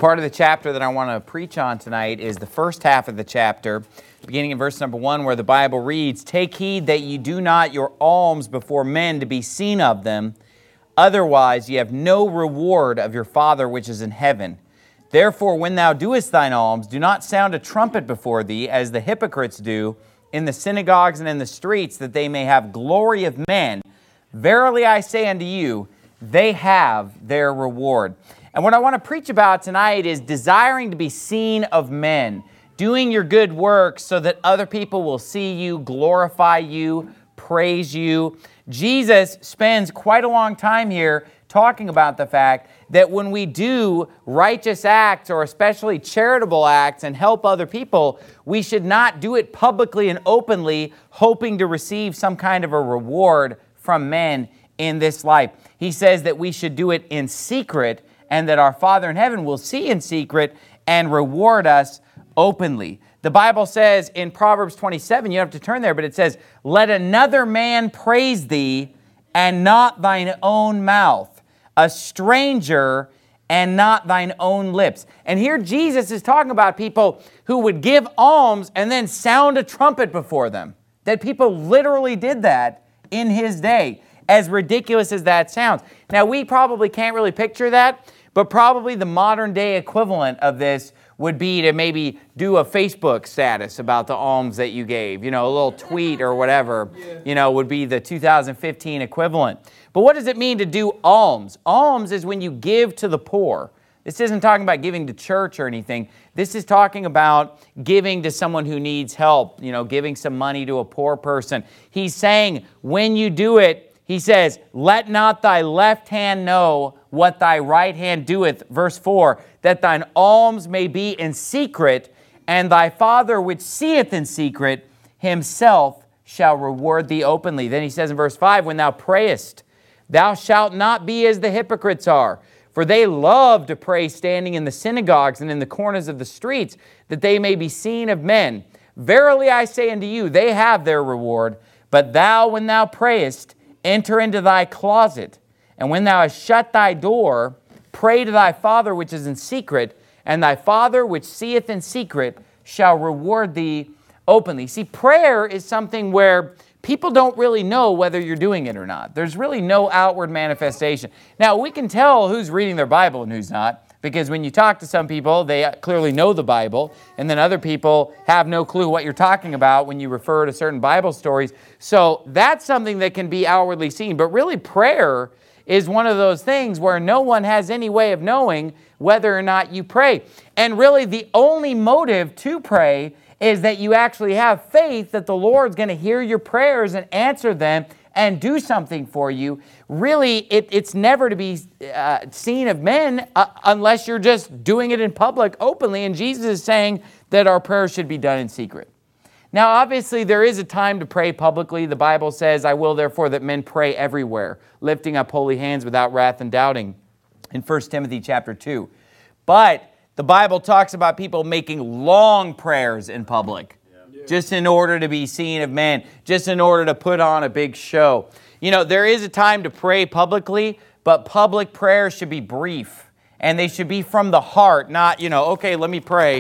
part of the chapter that I want to preach on tonight is the first half of the chapter, beginning in verse number 1, where the Bible reads, "Take heed that ye do not your alms before men to be seen of them, otherwise ye have no reward of your Father which is in heaven. Therefore, when thou doest thine alms, do not sound a trumpet before thee, as the hypocrites do in the synagogues and in the streets, that they may have glory of men. Verily I say unto you, they have their reward." And what I want to preach about tonight is desiring to be seen of men, doing your good works so that other people will see you, glorify you, praise you. Jesus spends quite a long time here talking about the fact that when we do righteous acts, or especially charitable acts, and help other people, we should not do it publicly and openly, hoping to receive some kind of a reward from men in this life. He says that we should do it in secret, and that our Father in heaven will see in secret and reward us openly. The Bible says in Proverbs 27, you don't have to turn there, but it says, "Let another man praise thee, and not thine own mouth, a stranger, and not thine own lips." And here Jesus is talking about people who would give alms and then sound a trumpet before them. That people literally did that in his day, as ridiculous as that sounds. Now, we probably can't really picture that, but probably the modern day equivalent of this would be to maybe do a Facebook status about the alms that you gave. You know, a little tweet or whatever, would be the 2015 equivalent. But what does it mean to do alms? Alms is when you give to the poor. This isn't talking about giving to church or anything. This is talking about giving to someone who needs help, giving some money to a poor person. He's saying when you do it, he says, "Let not thy left hand know what thy right hand doeth," verse 4, "that thine alms may be in secret, and thy Father which seeth in secret himself shall reward thee openly." Then he says in verse 5, "When thou prayest, thou shalt not be as the hypocrites are, for they love to pray standing in the synagogues and in the corners of the streets, that they may be seen of men. Verily I say unto you, they have their reward. But thou, when thou prayest, enter into thy closet, and when thou hast shut thy door, pray to thy Father which is in secret, and thy Father which seeth in secret shall reward thee openly." See, prayer is something where people don't really know whether you're doing it or not. There's really no outward manifestation. Now, we can tell who's reading their Bible and who's not, because when you talk to some people, they clearly know the Bible, and then other people have no clue what you're talking about when you refer to certain Bible stories. So that's something that can be outwardly seen. But really, prayer is one of those things where no one has any way of knowing whether or not you pray. And really, the only motive to pray is that you actually have faith that the Lord's going to hear your prayers and answer them and do something for you. Really, it's never to be seen of men unless you're just doing it in public openly. And Jesus is saying that our prayers should be done in secret. Now, obviously, there is a time to pray publicly. The Bible says, "I will therefore that men pray everywhere, lifting up holy hands without wrath and doubting," in 1 Timothy chapter 2. But the Bible talks about people making long prayers in public, just in order to be seen of men, just in order to put on a big show. There is a time to pray publicly, but public prayers should be brief, and they should be from the heart, not, okay, let me pray,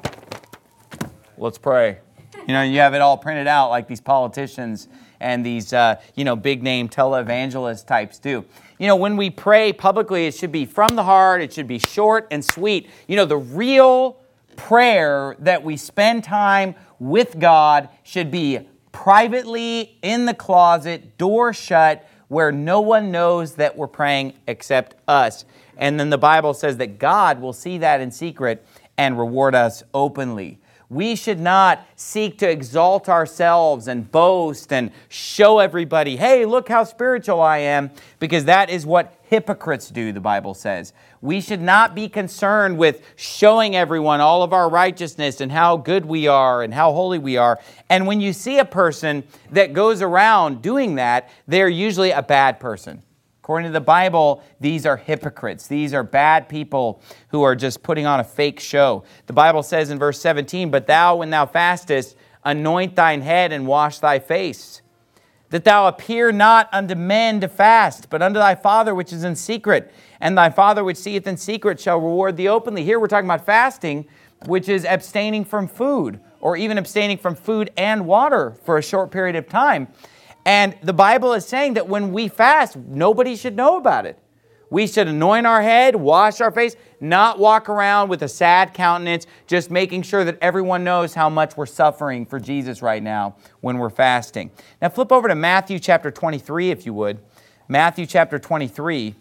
let's pray. You have it all printed out like these politicians and these, big-name televangelist types do. When we pray publicly, it should be from the heart. It should be short and sweet. The real prayer that we spend time with God should be privately in the closet, door shut, where no one knows that we're praying except us. And then the Bible says that God will see that in secret and reward us openly. We should not seek to exalt ourselves and boast and show everybody, "Hey, look how spiritual I am," because that is what hypocrites do, the Bible says. We should not be concerned with showing everyone all of our righteousness and how good we are and how holy we are. And when you see a person that goes around doing that, they're usually a bad person. According to the Bible, these are hypocrites. These are bad people who are just putting on a fake show. The Bible says in verse 17, "But thou, when thou fastest, anoint thine head and wash thy face, that thou appear not unto men to fast, but unto thy Father which is in secret. And thy Father which seeth in secret shall reward thee openly. Here we're talking about fasting, which is abstaining from food, or even abstaining from food and water for a short period of time. And the Bible is saying that when we fast, nobody should know about it. We should anoint our head, wash our face, not walk around with a sad countenance, just making sure that everyone knows how much we're suffering for Jesus right now when we're fasting. Now flip over to Matthew chapter 23, if you would. Matthew chapter 23.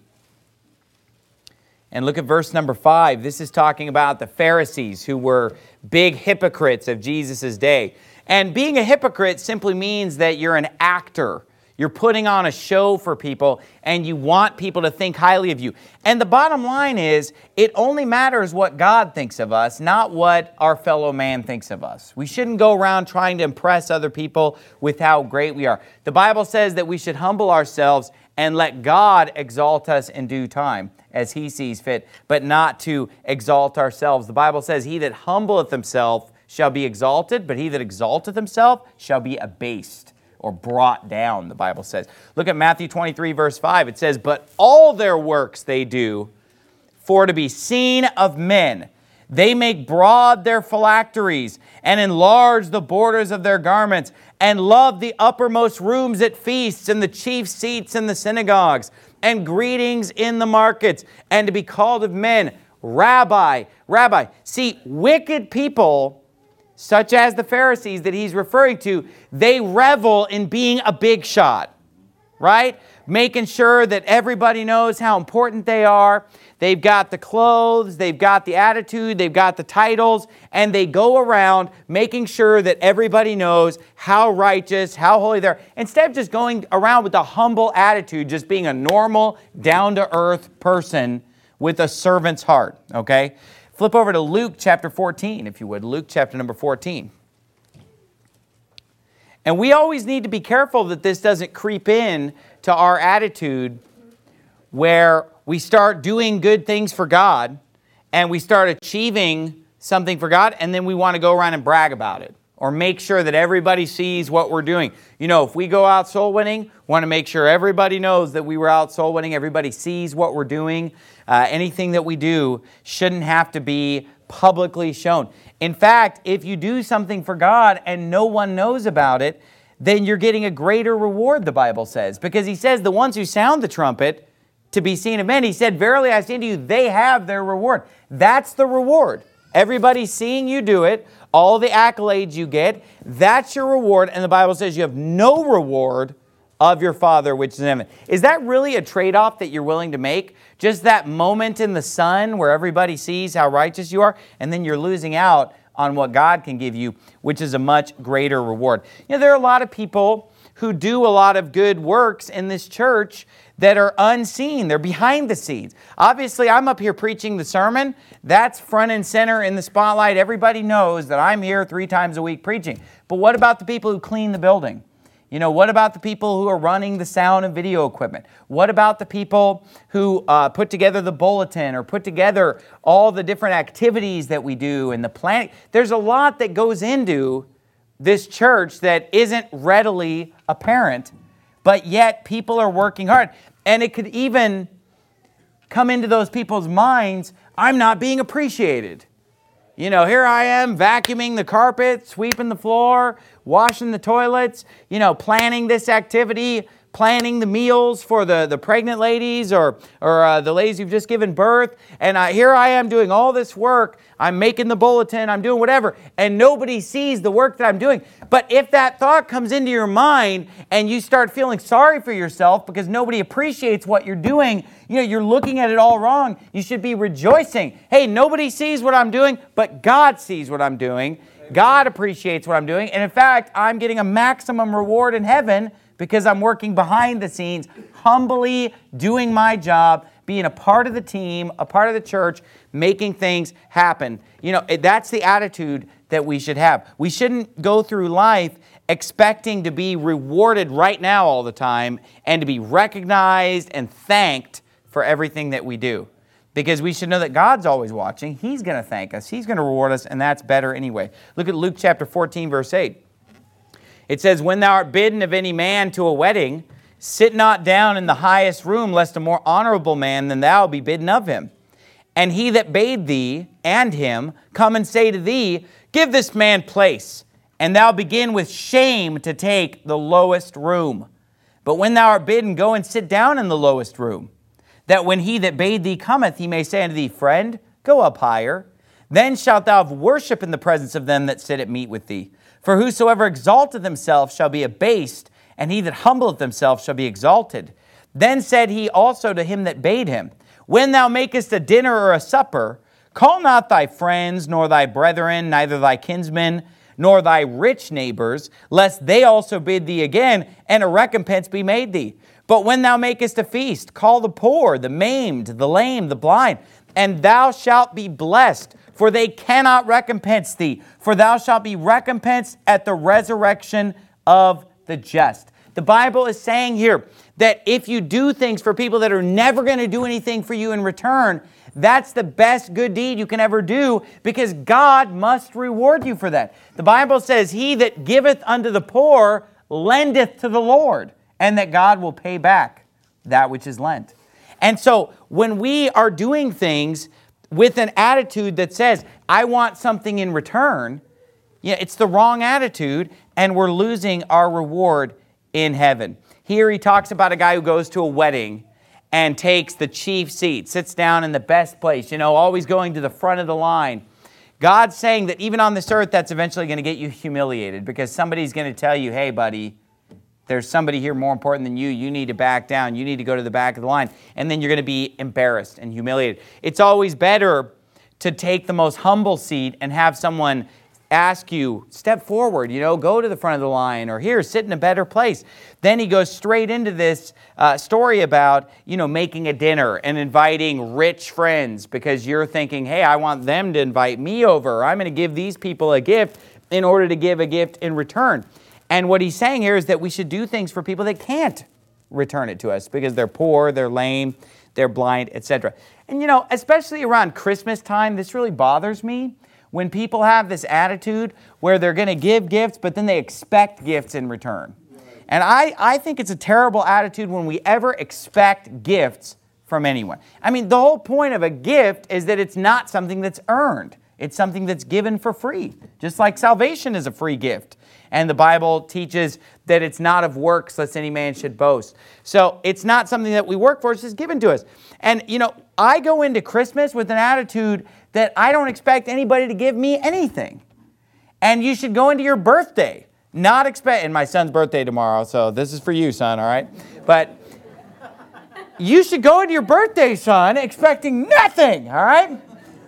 And look at verse number 5. This is talking about the Pharisees, who were big hypocrites of Jesus' day. And being a hypocrite simply means that you're an actor. You're putting on a show for people, and you want people to think highly of you. And the bottom line is, it only matters what God thinks of us, not what our fellow man thinks of us. We shouldn't go around trying to impress other people with how great we are. The Bible says that we should humble ourselves and let God exalt us in due time, as He sees fit, but not to exalt ourselves. The Bible says, he that humbleth himself shall be exalted, but he that exalteth himself shall be abased, or brought down, the Bible says. Look at Matthew 23, verse 5. It says, but all their works they do for to be seen of men. They make broad their phylacteries, and enlarge the borders of their garments, and love the uppermost rooms at feasts, and the chief seats in the synagogues, and greetings in the markets, and to be called of men, Rabbi, Rabbi. See, wicked people, such as the Pharisees that he's referring to, they revel in being a big shot, right? Making sure that everybody knows how important they are. They've got the clothes, they've got the attitude, they've got the titles, and they go around making sure that everybody knows how righteous, how holy they are, instead of just going around with a humble attitude, just being a normal, down-to-earth person with a servant's heart, okay? Flip over to Luke chapter 14, if you would. Luke chapter number 14. And we always need to be careful that this doesn't creep in to our attitude where we start doing good things for God and we start achieving something for God, and then we want to go around and brag about it or make sure that everybody sees what we're doing. You know, if we go out soul winning, we want to make sure everybody knows that we were out soul winning, everybody sees what we're doing. Anything that we do shouldn't have to be publicly shown. In fact, if you do something for God and no one knows about it, then you're getting a greater reward, the Bible says. Because he says the ones who sound the trumpet to be seen of men, he said, verily I say unto you, they have their reward. That's the reward. Everybody's seeing you do it, all the accolades you get, that's your reward. And the Bible says you have no reward of your Father which is in heaven. Is that really a trade-off that you're willing to make? Just that moment in the sun where everybody sees how righteous you are, and then you're losing out on what God can give you, which is a much greater reward. You know, there are a lot of people who do a lot of good works in this church that are unseen. They're behind the scenes. Obviously, I'm up here preaching the sermon. That's front and center in the spotlight. Everybody knows that I'm here 3 times a week preaching. But what about the people who clean the building? You know, what about the people who are running the sound and video equipment? What about the people who put together the bulletin or put together all the different activities that we do and the planning? There's a lot that goes into this church that isn't readily apparent, but yet people are working hard. And it could even come into those people's minds, I'm not being appreciated. You know, here I am vacuuming the carpet, sweeping the floor, washing the toilets, you know, planning this activity, planning the meals for the pregnant ladies or the ladies who've just given birth. And here I am doing all this work. I'm making the bulletin. I'm doing whatever. And nobody sees the work that I'm doing. But if that thought comes into your mind and you start feeling sorry for yourself because nobody appreciates what you're doing, you know, you're looking at it all wrong. You should be rejoicing. Hey, nobody sees what I'm doing, but God sees what I'm doing. God appreciates what I'm doing. And in fact, I'm getting a maximum reward in heaven because I'm working behind the scenes, humbly doing my job, being a part of the team, a part of the church, making things happen. You know, that's the attitude that we should have. We shouldn't go through life expecting to be rewarded right now all the time and to be recognized and thanked for everything that we do. Because we should know that God's always watching. He's going to thank us. He's going to reward us, and that's better anyway. Look at Luke chapter 14, verse 8. It says, when thou art bidden of any man to a wedding, sit not down in the highest room, lest a more honorable man than thou be bidden of him. And he that bade thee and him come and say to thee, give this man place, and thou begin with shame to take the lowest room. But when thou art bidden, go and sit down in the lowest room, that when he that bade thee cometh, he may say unto thee, friend, go up higher. Then shalt thou have worship in the presence of them that sit at meat with thee. For whosoever exalteth himself shall be abased, and he that humbleth himself shall be exalted. Then said he also to him that bade him, when thou makest a dinner or a supper, call not thy friends, nor thy brethren, neither thy kinsmen, nor thy rich neighbors, lest they also bid thee again, and a recompense be made thee. But when thou makest a feast, call the poor, the maimed, the lame, the blind, and thou shalt be blessed, for they cannot recompense thee, for thou shalt be recompensed at the resurrection of the just. The Bible is saying here that if you do things for people that are never going to do anything for you in return, that's the best good deed you can ever do, because God must reward you for that. The Bible says, he that giveth unto the poor lendeth to the Lord, and that God will pay back that which is lent. And so when we are doing things with an attitude that says, I want something in return, it's the wrong attitude, and we're losing our reward in heaven. Here he talks about a guy who goes to a wedding and takes the chief seat, sits down in the best place, always going to the front of the line. God's saying that even on this earth, that's eventually going to get you humiliated, because somebody's going to tell you, hey, buddy, there's somebody here more important than you. You need to back down. You need to go to the back of the line. And then you're going to be embarrassed and humiliated. It's always better to take the most humble seat and have someone ask you, step forward, go to the front of the line, or here, sit in a better place. Then he goes straight into this story about, making a dinner and inviting rich friends, because you're thinking, hey, I want them to invite me over. I'm going to give these people a gift in order to give a gift in return. And what he's saying here is that we should do things for people that can't return it to us, because they're poor, they're lame, they're blind, etc. And especially around Christmas time, this really bothers me. When people have this attitude where they're going to give gifts, but then they expect gifts in return. And I think it's a terrible attitude when we ever expect gifts from anyone. I mean, the whole point of a gift is that it's not something that's earned. It's something that's given for free, just like salvation is a free gift. And the Bible teaches that it's not of works, lest any man should boast. So it's not something that we work for, it's just given to us. And, I go into Christmas with an attitude that I don't expect anybody to give me anything. And you should go into your birthday, not expect, and my son's birthday tomorrow, so this is for you, son, all right? But you should go into your birthday, son, expecting nothing, all right?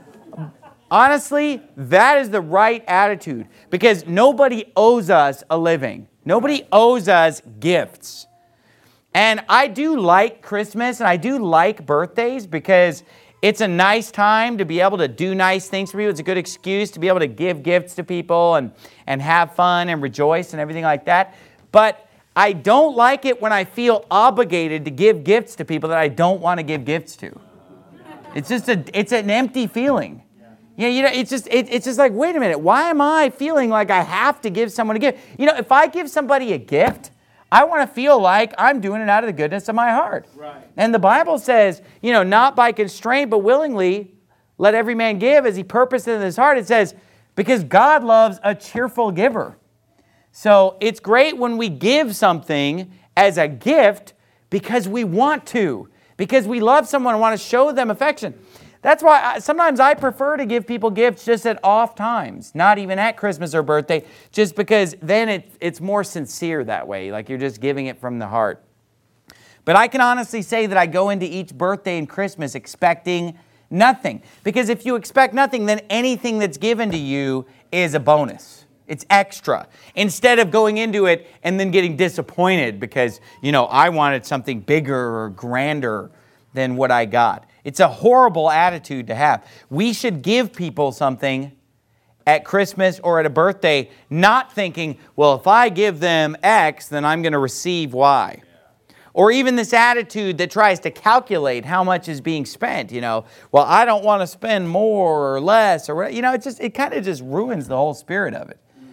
Honestly, that is the right attitude, because nobody owes us a living. Nobody owes us gifts. And I do like Christmas, and I do like birthdays, because it's a nice time to be able to do nice things for people. It's a good excuse to be able to give gifts to people and have fun and rejoice and everything like that. But I don't like it when I feel obligated to give gifts to people that I don't want to give gifts to. It's an empty feeling. It's just like, wait a minute, why am I feeling like I have to give someone a gift? If I give somebody a gift, I want to feel like I'm doing it out of the goodness of my heart. Right. And the Bible says, not by constraint, but willingly, let every man give as he purposed in his heart. It says, because God loves a cheerful giver. So it's great when we give something as a gift because we want to, because we love someone and want to show them affection. That's why sometimes I prefer to give people gifts just at off times, not even at Christmas or birthday, just because then it's more sincere that way, like you're just giving it from the heart. But I can honestly say that I go into each birthday and Christmas expecting nothing. Because if you expect nothing, then anything that's given to you is a bonus. It's extra. Instead of going into it and then getting disappointed because, I wanted something bigger or grander than what I got. It's a horrible attitude to have. We should give people something at Christmas or at a birthday, not thinking, well, if I give them X, then I'm going to receive Y. Or even this attitude that tries to calculate how much is being spent, well, I don't want to spend more or less, or it kind of just ruins the whole spirit of it.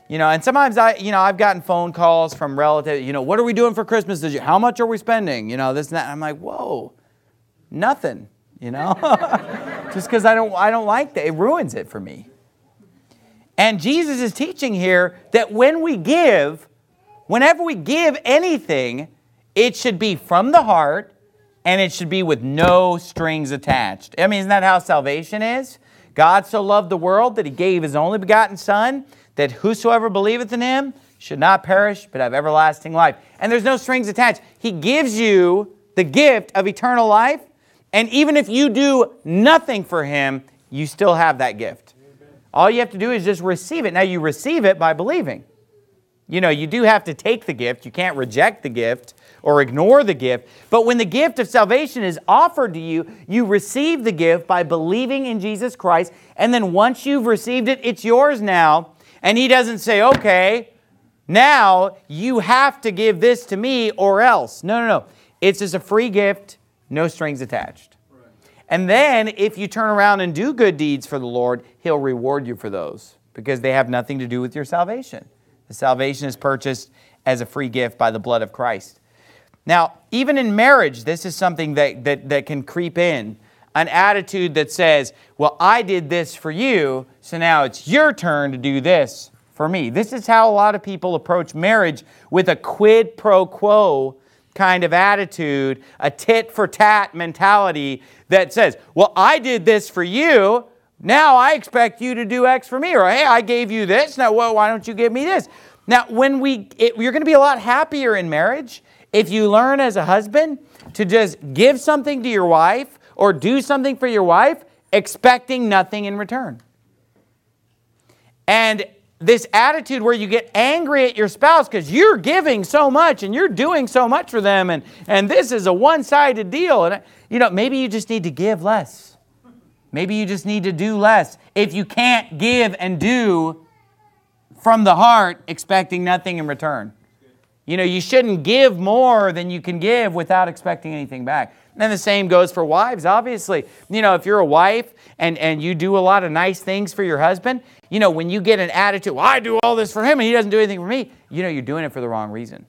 And sometimes I've gotten phone calls from relatives, what are we doing for Christmas this year? How much are we spending? This and that. And I'm like, whoa, nothing, just because I don't like that. It ruins it for me. And Jesus is teaching here that whenever we give anything, it should be from the heart and it should be with no strings attached. Isn't that how salvation is? God so loved the world that He gave His only begotten Son, that whosoever believeth in Him should not perish but have everlasting life. And there's no strings attached. He gives you the gift of eternal life, and even if you do nothing for Him, you still have that gift. All you have to do is just receive it. Now, you receive it by believing. You do have to take the gift. You can't reject the gift or ignore the gift. But when the gift of salvation is offered to you, you receive the gift by believing in Jesus Christ. And then once you've received it, it's yours now. And He doesn't say, okay, now you have to give this to me or else. No. It's just a free gift, no strings attached. Right. And then if you turn around and do good deeds for the Lord, He'll reward you for those because they have nothing to do with your salvation. The salvation is purchased as a free gift by the blood of Christ. Now, even in marriage, this is something that can creep in. An attitude that says, well, I did this for you, so now it's your turn to do this for me. This is how a lot of people approach marriage, with a quid pro quo kind of attitude, a tit for tat mentality that says, well, I did this for you, now I expect you to do X for me. Or, hey, I gave you this, now why don't you give me this? Now, you're going to be a lot happier in marriage if you learn as a husband to just give something to your wife or do something for your wife, expecting nothing in return. And this attitude where you get angry at your spouse because you're giving so much and you're doing so much for them, and this is a one-sided deal. And maybe you just need to give less. Maybe you just need to do less. If you can't give and do from the heart, expecting nothing in return. You shouldn't give more than you can give without expecting anything back. And the same goes for wives, obviously. If you're a wife and you do a lot of nice things for your husband, when you get an attitude, well, I do all this for him and he doesn't do anything for me, you're doing it for the wrong reason.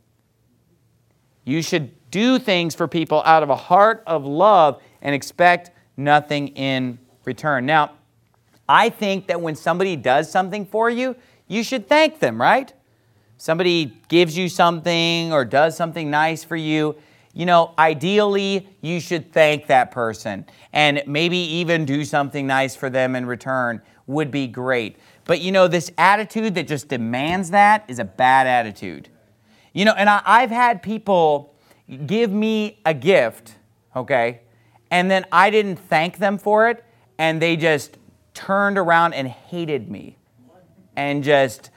You should do things for people out of a heart of love and expect nothing in return. Now, I think that when somebody does something for you, you should thank them, right? Somebody gives you something or does something nice for you, ideally, you should thank that person and maybe even do something nice for them in return would be great. But this attitude that just demands that is a bad attitude. And I've had people give me a gift, okay, and then I didn't thank them for it, and they just turned around and hated me and just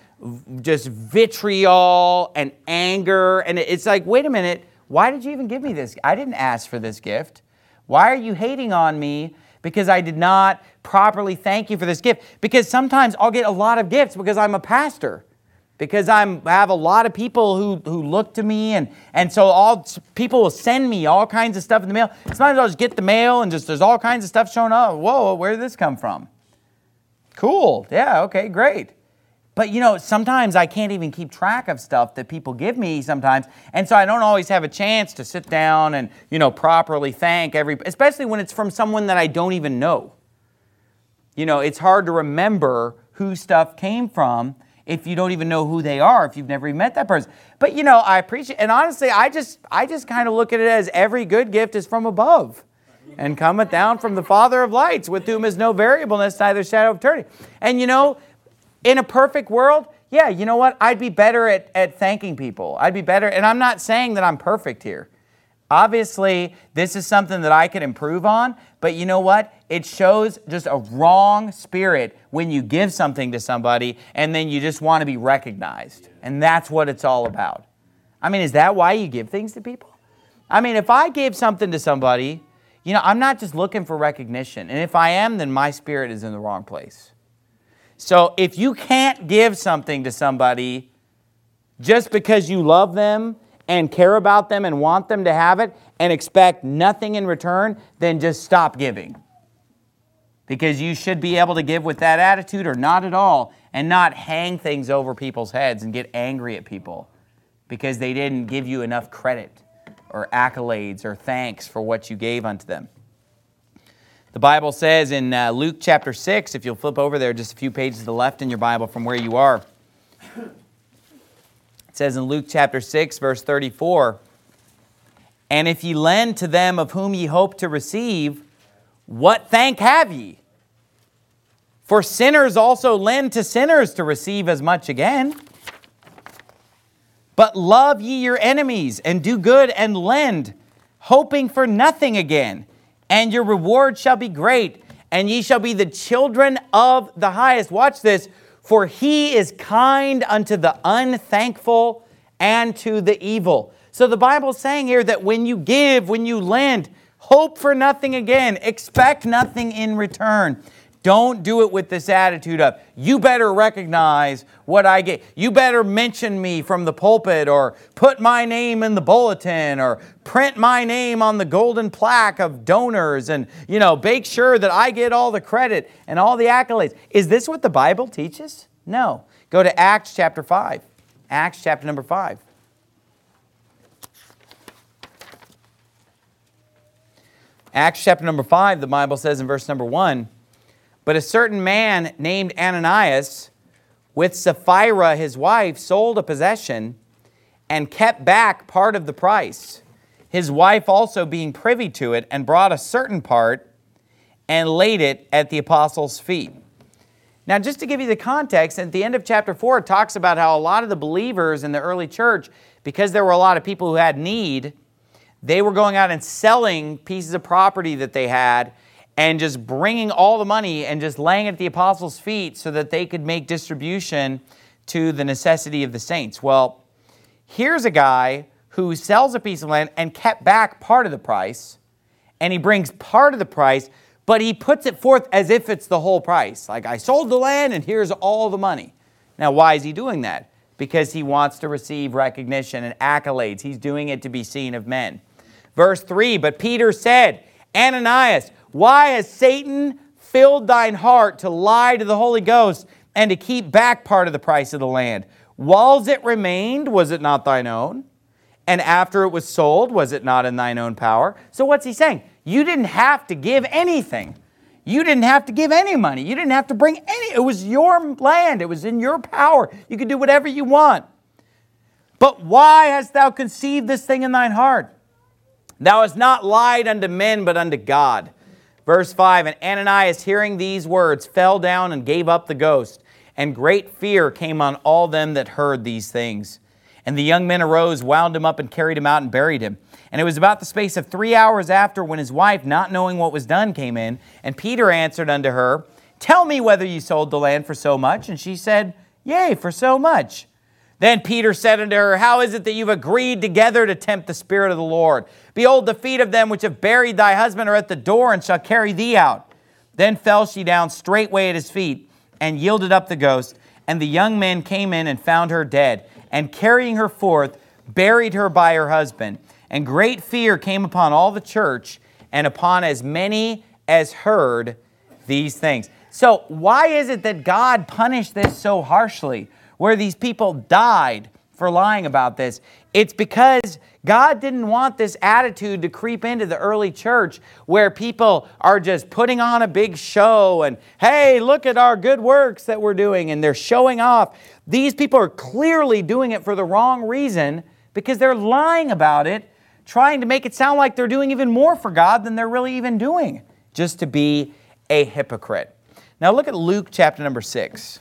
vitriol and anger. And it's like, wait a minute, why did you even give me this? I didn't ask for this gift. Why are you hating on me because I did not properly thank you for this gift? Because sometimes I'll get a lot of gifts because I'm a pastor, because I have a lot of people who look to me, and so people will send me all kinds of stuff in the mail. Sometimes I'll just get the mail and there's all kinds of stuff showing up. Whoa, where did this come from? Cool. Yeah, okay, great. But sometimes I can't even keep track of stuff that people give me sometimes. And so I don't always have a chance to sit down and, properly thank especially when it's from someone that I don't even know. It's hard to remember who stuff came from if you don't even know who they are, if you've never even met that person. But, I appreciate, and honestly, I just kind of look at it as every good gift is from above and cometh down from the Father of lights, with whom is no variableness, neither shadow of turning. And, in a perfect world, yeah, you know what? I'd be better at thanking people. I'd be better, and I'm not saying that I'm perfect here. Obviously, this is something that I could improve on, but you know what? It shows just a wrong spirit when you give something to somebody and then you just want to be recognized. And that's what it's all about. Is that why you give things to people? If I gave something to somebody, I'm not just looking for recognition. And if I am, then my spirit is in the wrong place. So if you can't give something to somebody just because you love them and care about them and want them to have it and expect nothing in return, then just stop giving. Because you should be able to give with that attitude or not at all and not hang things over people's heads and get angry at people because they didn't give you enough credit or accolades or thanks for what you gave unto them. The Bible says in Luke chapter 6, if you'll flip over there just a few pages to the left in your Bible from where you are, it says in Luke chapter 6, verse 34, "And if ye lend to them of whom ye hope to receive, what thank have ye? For sinners also lend to sinners to receive as much again. But love ye your enemies, and do good, and lend, hoping for nothing again. And your reward shall be great, and ye shall be the children of the highest." Watch this. "For he is kind unto the unthankful and to the evil." So the Bible is saying here that when you give, when you lend, hope for nothing again. Expect nothing in return. Don't do it with this attitude of, you better recognize what I get. You better mention me from the pulpit, or put my name in the bulletin, or print my name on the golden plaque of donors, and, make sure that I get all the credit and all the accolades. Is this what the Bible teaches? No. Go to Acts chapter 5. Acts chapter number 5. Acts chapter number 5, the Bible says in verse number 1, "But a certain man named Ananias, with Sapphira his wife, sold a possession, and kept back part of the price. His wife also being privy to it, and brought a certain part, and laid it at the apostles' feet." Now, just to give you the context, at the end of chapter 4, it talks about how a lot of the believers in the early church, because there were a lot of people who had need, they were going out and selling pieces of property that they had, and just bringing all the money and just laying it at the apostles' feet so that they could make distribution to the necessity of the saints. Well, here's a guy who sells a piece of land and kept back part of the price, and he brings part of the price, but he puts it forth as if it's the whole price. Like, I sold the land and here's all the money. Now, why is he doing that? Because he wants to receive recognition and accolades. He's doing it to be seen of men. Verse 3, "But Peter said, Ananias, why has Satan filled thine heart to lie to the Holy Ghost and to keep back part of the price of the land? Whiles it remained, was it not thine own? And after it was sold, was it not in thine own power?" So what's he saying? You didn't have to give anything. You didn't have to give any money. You didn't have to bring any. It was your land. It was in your power. You could do whatever you want. "But why hast thou conceived this thing in thine heart? Thou hast not lied unto men, but unto God." Verse 5, "And Ananias, hearing these words, fell down and gave up the ghost. And great fear came on all them that heard these things. And the young men arose, wound him up, and carried him out, and buried him. And it was about the space of 3 hours after, when his wife, not knowing what was done, came in. And Peter answered unto her, Tell me whether ye sold the land for so much. And she said, Yea, for so much. Then Peter said unto her, How is it that you've agreed together to tempt the Spirit of the Lord? Behold, the feet of them which have buried thy husband are at the door, and shall carry thee out. Then fell she down straightway at his feet, and yielded up the ghost. And the young men came in and found her dead, and carrying her forth, buried her by her husband. And great fear came upon all the church, and upon as many as heard these things. So why is it that God punished this so harshly, where these people died for lying about this? It's because God didn't want this attitude to creep into the early church, where people are just putting on a big show and, hey, look at our good works that we're doing, and they're showing off. These people are clearly doing it for the wrong reason, because they're lying about it, trying to make it sound like they're doing even more for God than they're really even doing, just to be a hypocrite. Now look at Luke chapter number 6.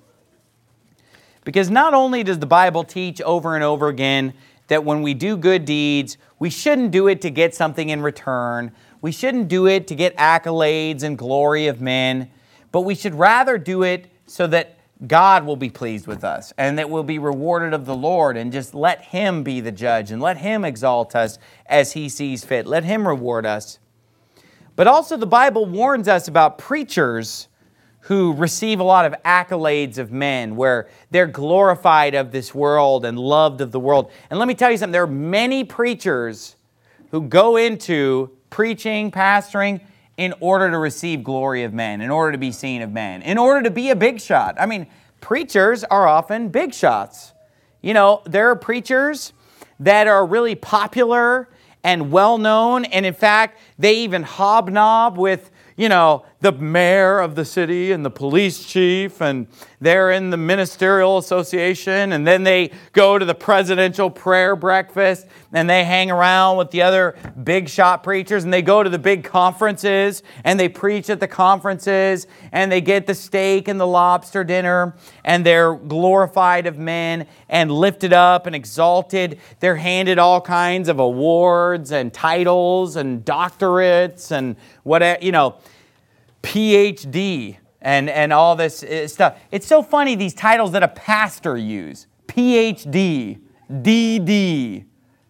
Because not only does the Bible teach over and over again that when we do good deeds, we shouldn't do it to get something in return. We shouldn't do it to get accolades and glory of men, but we should rather do it so that God will be pleased with us, and that we'll be rewarded of the Lord, and just let Him be the judge, and let Him exalt us as He sees fit. Let Him reward us. But also the Bible warns us about preachers who receive a lot of accolades of men, where they're glorified of this world and loved of the world. And let me tell you something, there are many preachers who go into preaching, pastoring, in order to receive glory of men, in order to be seen of men, in order to be a big shot. I mean, preachers are often big shots. You know, there are preachers that are really popular and well-known, and in fact, they even hobnob with, you know, the mayor of the city and the police chief, and they're in the ministerial association, and then they go to the presidential prayer breakfast, and they hang around with the other big shot preachers, and they go to the big conferences, and they preach at the conferences, and they get the steak and the lobster dinner, and they're glorified of men and lifted up and exalted. They're handed all kinds of awards and titles and doctorates and whatever, you know, PhD and all this stuff. It's so funny, these titles that a pastor use. PhD, DD,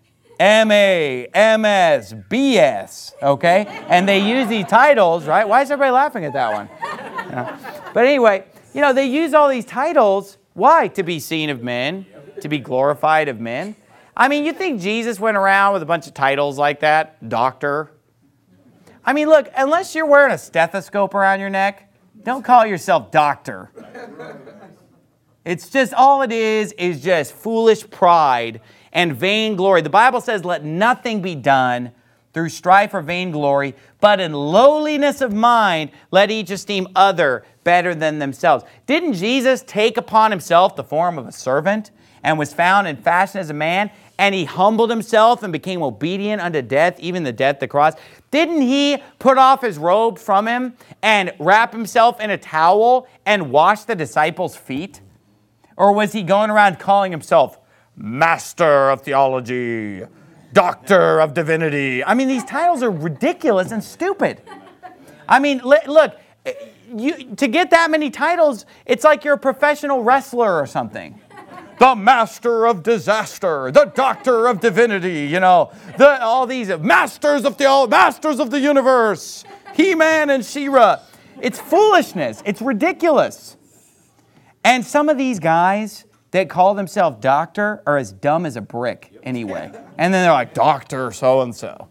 MA, MS, BS, okay? And they use these titles, right? Why is everybody laughing at that one? You know? But anyway, you know, they use all these titles. Why? To be seen of men, to be glorified of men. I mean, you think Jesus went around with a bunch of titles like that? Doctor. I mean, look, unless you're wearing a stethoscope around your neck, don't call yourself doctor. It's just, all it is just foolish pride and vainglory. The Bible says, let nothing be done through strife or vainglory, but in lowliness of mind, let each esteem other better than themselves. Didn't Jesus take upon himself the form of a servant and was found in fashion as a man? And he humbled himself and became obedient unto death, even the death of the cross. Didn't he put off his robe from him and wrap himself in a towel and wash the disciples' feet? Or was he going around calling himself Master of Theology, Doctor of Divinity? I mean, these titles are ridiculous and stupid. I mean, look, to get that many titles, it's like you're a professional wrestler or something. The Master of Disaster, the Doctor of Divinity, you know, all these Masters of Theology, Masters of the Universe, He-Man and She-Ra. It's foolishness. It's ridiculous. And some of these guys that call themselves doctor are as dumb as a brick anyway. And then they're like, Doctor so-and-so.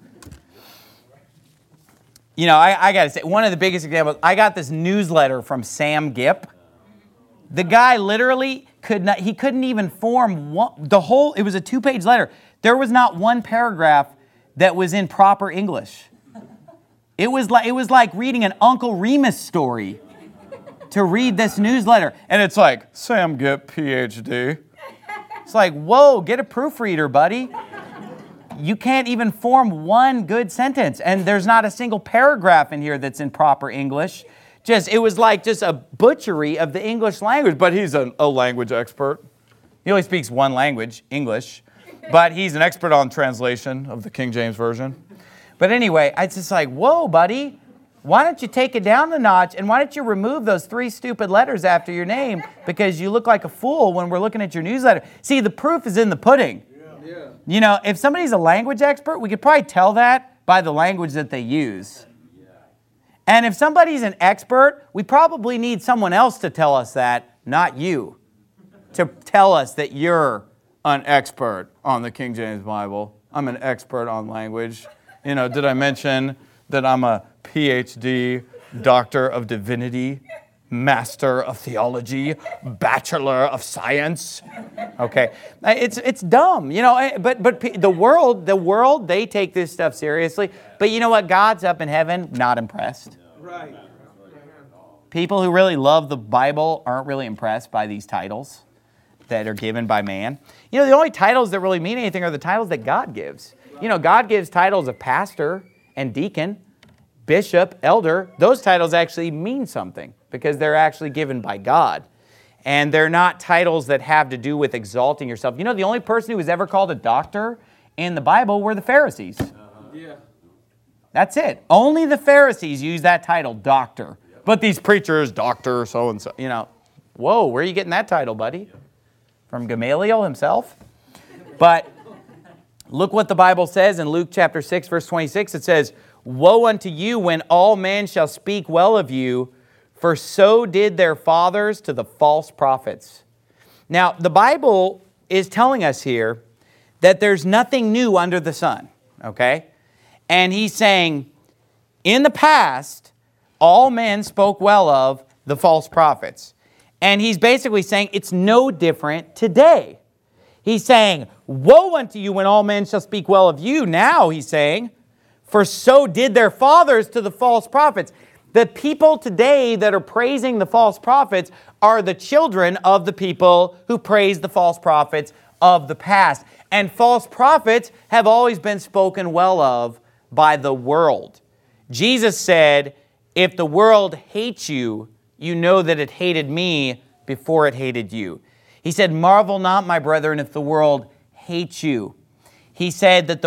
You know, I got to say, one of the biggest examples, I got this newsletter from Sam Gipp. The guy literally couldn't even form it was a 2-page letter. There was not one paragraph that was in proper English. It was like reading an Uncle Remus story to read this newsletter. And it's like, Sam Gipp, PhD. It's like, whoa, get a proofreader, buddy. You can't even form one good sentence. And there's not a single paragraph in here that's in proper English. It was like just a butchery of the English language. But he's a language expert. He only speaks one language, English. But he's an expert on translation of the King James Version. But anyway, it's just like, whoa, buddy. Why don't you take it down a notch, and why don't you remove those 3 stupid letters after your name, because you look like a fool when we're looking at your newsletter. See, the proof is in the pudding. Yeah. You know, if somebody's a language expert, we could probably tell that by the language that they use. And if somebody's an expert, we probably need someone else to tell us that, not you, to tell us that you're an expert on the King James Bible. I'm an expert on language. You know, did I mention that I'm a PhD, Doctor of Divinity, Master of Theology, Bachelor of Science? Okay, it's dumb, you know. But the world, they take this stuff seriously. But you know what? God's up in heaven, not impressed. Right. People who really love the Bible aren't really impressed by these titles that are given by man. You know, the only titles that really mean anything are the titles that God gives. You know, God gives titles of pastor and deacon, bishop, elder. Those titles actually mean something because they're actually given by God. And they're not titles that have to do with exalting yourself. You know, the only person who was ever called a doctor in the Bible were the Pharisees. Yeah. That's it. Only the Pharisees use that title, doctor. But these preachers, doctor, so-and-so, you know. Whoa, where are you getting that title, buddy? From Gamaliel himself? But look what the Bible says in Luke chapter 6, verse 26. It says, "Woe unto you when all men shall speak well of you, for so did their fathers to the false prophets." Now, the Bible is telling us here that there's nothing new under the sun, okay? And he's saying, in the past, all men spoke well of the false prophets. And he's basically saying it's no different today. He's saying, woe unto you when all men shall speak well of you. Now, he's saying, for so did their fathers to the false prophets. The people today that are praising the false prophets are the children of the people who praise the false prophets of the past. And false prophets have always been spoken well of by the world. Jesus said, if the world hates you, you know that it hated me before it hated you. He said, marvel not, my brethren, if the world hates you. He said that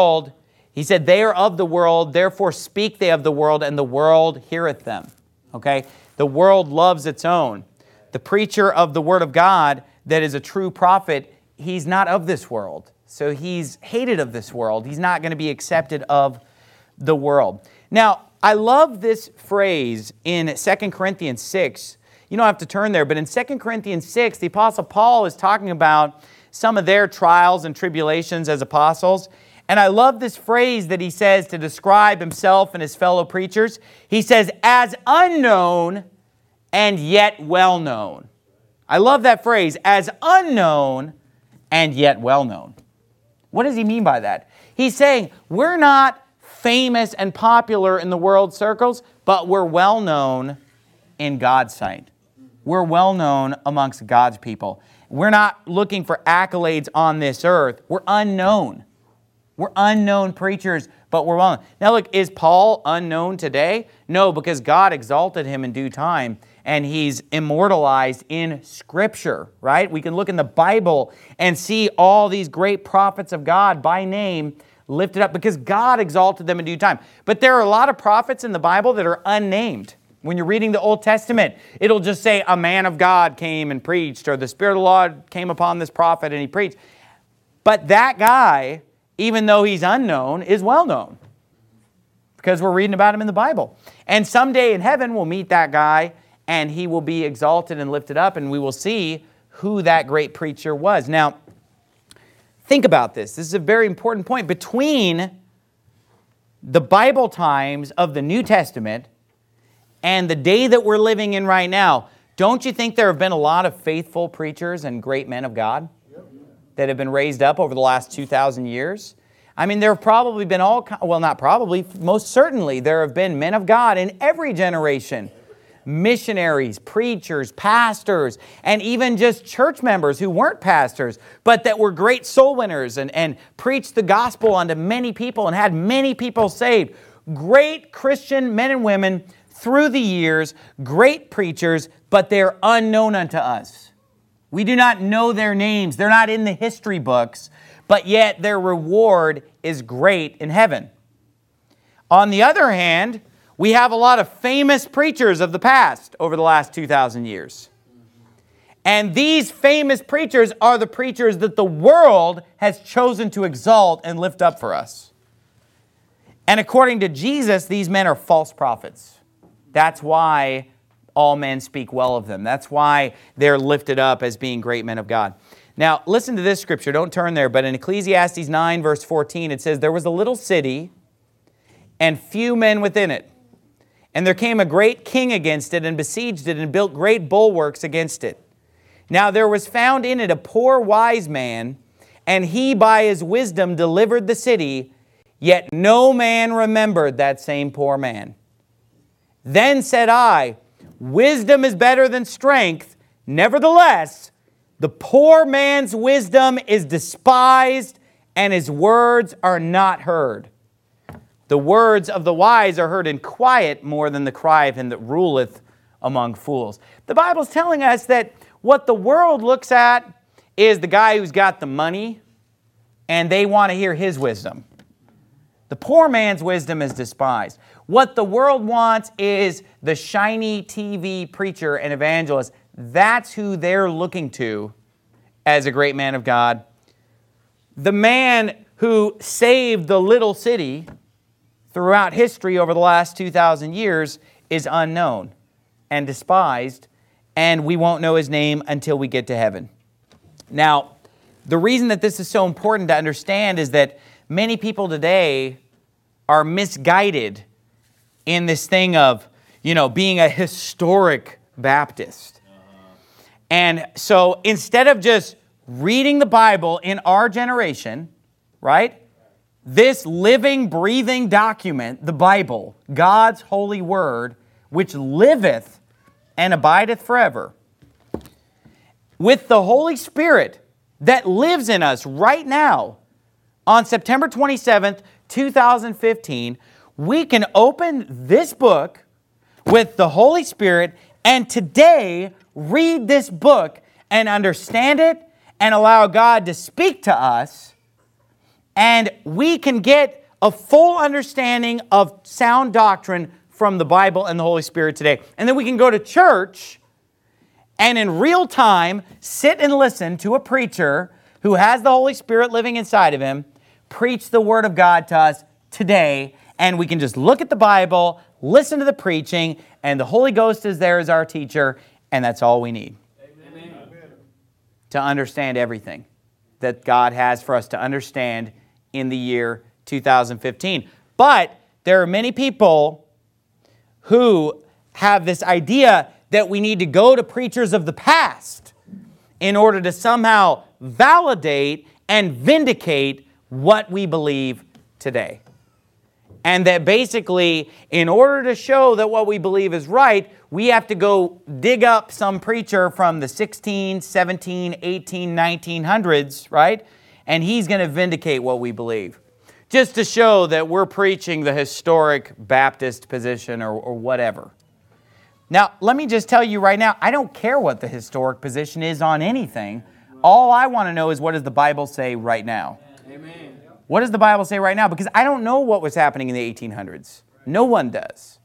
they are of the world, therefore speak they of the world, and the world heareth them. Okay? The world loves its own. The preacher of the Word of God that is a true prophet, he's not of this world. So he's hated of this world. He's not going to be accepted of the world. Now, I love this phrase in 2 Corinthians 6. You don't have to turn there, but in 2 Corinthians 6, the Apostle Paul is talking about some of their trials and tribulations as apostles. And I love this phrase that he says to describe himself and his fellow preachers. He says, as unknown and yet well known. I love that phrase, as unknown and yet well known. What does he mean by that? He's saying, we're not famous and popular in the world circles, but we're well known in God's sight. We're well known amongst God's people. We're not looking for accolades on this earth. We're unknown. We're unknown preachers, but we're well known. Now look, is Paul unknown today? No, because God exalted him in due time, and he's immortalized in Scripture, right? We can look in the Bible and see all these great prophets of God by name lifted up because God exalted them in due time. But there are a lot of prophets in the Bible that are unnamed. When you're reading the Old Testament, it'll just say a man of God came and preached, or the Spirit of the Lord came upon this prophet and he preached. But that guy, even though he's unknown, is well known because we're reading about him in the Bible. And someday in heaven, we'll meet that guy and he will be exalted and lifted up, and we will see who that great preacher was. Now, think about this. This is a very important point. Between the Bible times of the New Testament and the day that we're living in right now, don't you think there have been a lot of faithful preachers and great men of God that have been raised up over the last 2,000 years? I mean, there have probably been most certainly there have been men of God in every generation. Missionaries, preachers, pastors, and even just church members who weren't pastors, but that were great soul winners and preached the gospel unto many people and had many people saved. Great Christian men and women through the years, great preachers, but they're unknown unto us. We do not know their names. They're not in the history books, but yet their reward is great in heaven. On the other hand, we have a lot of famous preachers of the past over the last 2,000 years. And these famous preachers are the preachers that the world has chosen to exalt and lift up for us. And according to Jesus, these men are false prophets. That's why all men speak well of them. That's why they're lifted up as being great men of God. Now, listen to this scripture. Don't turn there, but in Ecclesiastes 9, verse 14, it says, there was a little city and few men within it. And there came a great king against it and besieged it and built great bulwarks against it. Now there was found in it a poor wise man, and he by his wisdom delivered the city, yet no man remembered that same poor man. Then said I, wisdom is better than strength. Nevertheless, the poor man's wisdom is despised, and his words are not heard. The words of the wise are heard in quiet more than the cry of him that ruleth among fools. The Bible's telling us that what the world looks at is the guy who's got the money, and they want to hear his wisdom. The poor man's wisdom is despised. What the world wants is the shiny TV preacher and evangelist. That's who they're looking to as a great man of God. The man who saved the little city throughout history over the last 2,000 years is unknown and despised, and we won't know his name until we get to heaven. Now, the reason that this is so important to understand is that many people today are misguided in this thing of, being a historic Baptist. And so instead of just reading the Bible in our generation, right? This living, breathing document, the Bible, God's holy word, which liveth and abideth forever, with the Holy Spirit that lives in us right now, on September 27th, 2015, we can open this book with the Holy Spirit and today read this book and understand it and allow God to speak to us, and we can get a full understanding of sound doctrine from the Bible and the Holy Spirit today. And then we can go to church and in real time sit and listen to a preacher who has the Holy Spirit living inside of him preach the Word of God to us today, and we can just look at the Bible, listen to the preaching, and the Holy Ghost is there as our teacher, and that's all we need. Amen. To understand everything that God has for us to understand in the year 2015. But there are many people who have this idea that we need to go to preachers of the past in order to somehow validate and vindicate what we believe today. And that basically, in order to show that what we believe is right, we have to go dig up some preacher from the 16, 17, 18, 1900s, right? And he's going to vindicate what we believe. Just to show that we're preaching the historic Baptist position or whatever. Now, let me just tell you right now, I don't care what the historic position is on anything. All I want to know is, what does the Bible say right now? Amen. What does the Bible say right now? Because I don't know what was happening in the 1800s. No one does.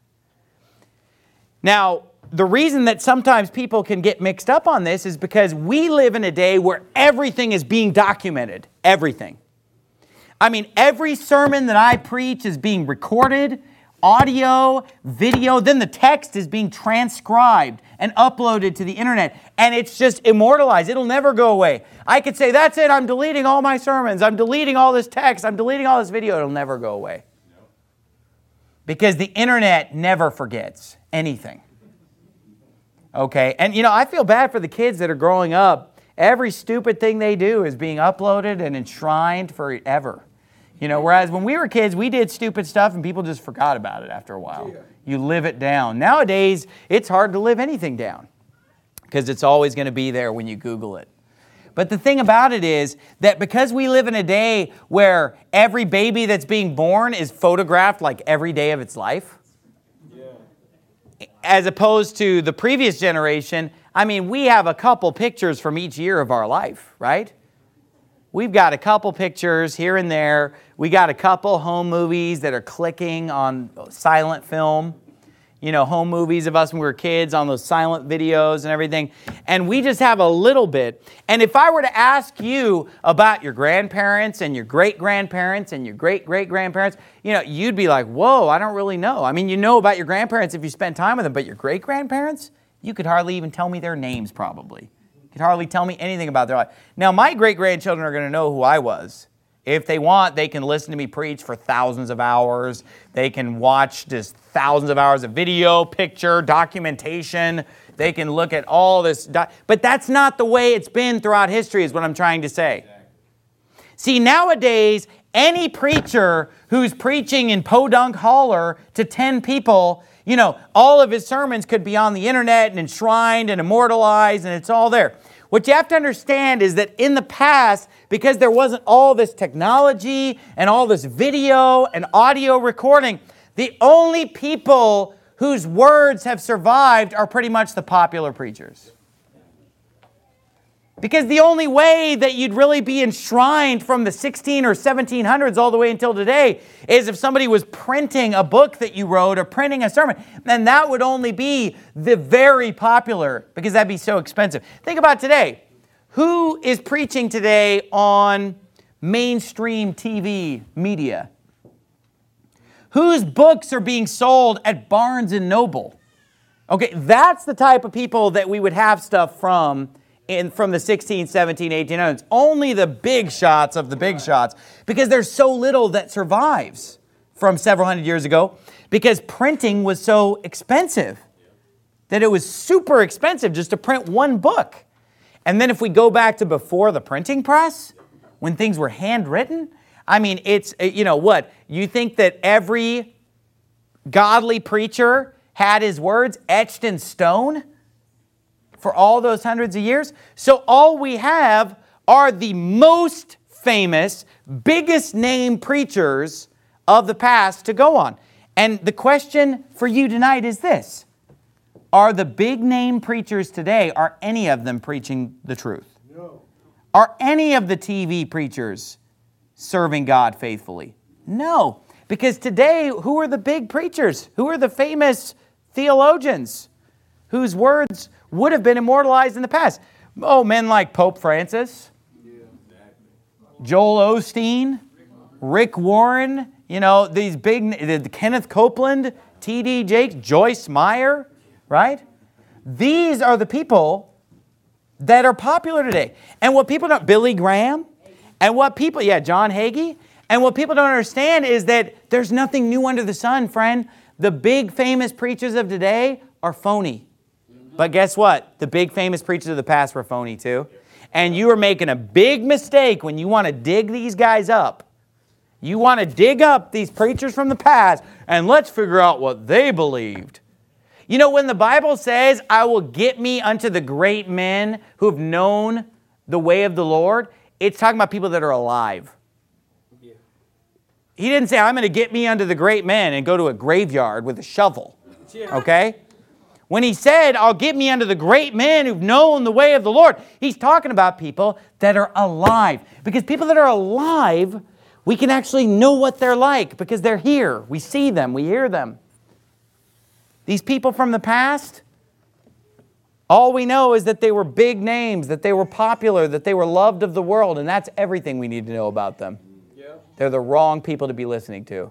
Now, the reason that sometimes people can get mixed up on this is because we live in a day where everything is being documented. Everything. I mean, every sermon that I preach is being recorded, audio, video, then the text is being transcribed and uploaded to the internet, and it's just immortalized. It'll never go away. I could say, that's it, I'm deleting all my sermons, I'm deleting all this text, I'm deleting all this video. It'll never go away. Because the internet never forgets anything. Okay, and I feel bad for the kids that are growing up. Every stupid thing they do is being uploaded and enshrined forever. Whereas when we were kids, we did stupid stuff and people just forgot about it after a while. You live it down. Nowadays, it's hard to live anything down because it's always going to be there when you Google it. But the thing about it is that because we live in a day where every baby that's being born is photographed like every day of its life, as opposed to the previous generation, we have a couple pictures from each year of our life, right? We've got a couple pictures here and there. We got a couple home movies that are clicking on silent film. Home movies of us when we were kids on those silent videos and everything. And we just have a little bit. And if I were to ask you about your grandparents and your great-grandparents and your great-great-grandparents, you'd be like, whoa, I don't really know. You know about your grandparents if you spend time with them, but your great-grandparents, you could hardly even tell me their names probably. You could hardly tell me anything about their life. Now, my great-grandchildren are going to know who I was. If they want, they can listen to me preach for thousands of hours. They can watch just thousands of hours of video, picture, documentation. They can look at all this. But that's not the way it's been throughout history, is what I'm trying to say. See, nowadays, any preacher who's preaching in Podunk Holler to 10 people, all of his sermons could be on the internet and enshrined and immortalized, and it's all there. What you have to understand is that in the past, because there wasn't all this technology and all this video and audio recording, the only people whose words have survived are pretty much the popular preachers. Because the only way that you'd really be enshrined from the 16 or 1700s all the way until today is if somebody was printing a book that you wrote or printing a sermon. And that would only be the very popular, because that'd be so expensive. Think about today. Who is preaching today on mainstream TV media? Whose books are being sold at Barnes & Noble? Okay, that's the type of people that we would have stuff from the 16, 17, 1800s. Only the big shots of the big shots, because there's so little that survives from several hundred years ago, because printing was so expensive. that it was super expensive just to print one book. And then if we go back to before the printing press, when things were handwritten, I mean, it's, you know what? You think that every godly preacher had his words etched in stone for all those hundreds of years? So all we have are the most famous, biggest name preachers of the past to go on. And the question for you tonight is this. Are the big name preachers today, are any of them preaching the truth? No. Are any of the TV preachers serving God faithfully? No. Because today, who are the big preachers? Who are the famous theologians whose words would have been immortalized in the past? Oh, men like Pope Francis, Joel Osteen, Rick Warren, you know, these big, Kenneth Copeland, T.D. Jakes, Joyce Meyer, right? These are the people that are popular today. And what people don't, Billy Graham, and what people, John Hagee, and what people don't understand is that there's nothing new under the sun, friend. The big famous preachers of today are phony. But guess what? The big famous preachers of the past were phony too. And you are making a big mistake when you want to dig these guys up. You want to dig up these preachers from the past and let's figure out what they believed. You know, when the Bible says, I will get me unto the great men who have known the way of the Lord, it's talking about people that are alive. Yeah. He didn't say, I'm going to get me unto the great men and go to a graveyard with a shovel. Okay? When he said, I'll get me unto the great men who've known the way of the Lord, he's talking about people that are alive. Because people that are alive, we can actually know what they're like because they're here. We see them. We hear them. These people from the past, all we know is that they were big names, that they were popular, that they were loved of the world, and that's everything we need to know about them. Yeah. They're the wrong people to be listening to.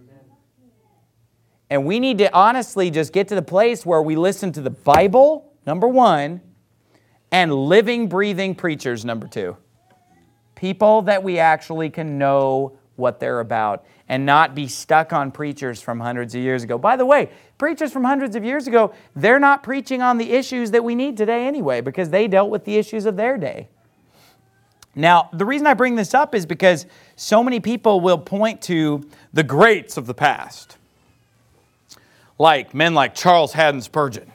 And we need to honestly just get to the place where we listen to the Bible, number one, and living, breathing preachers, number two. People that we actually can know what they're about and not be stuck on preachers from hundreds of years ago. By the way, preachers from hundreds of years ago, they're not preaching on the issues that we need today anyway because they dealt with the issues of their day. Now, the reason I bring this up is because so many people will point to the greats of the past. Like men like Charles Haddon Spurgeon,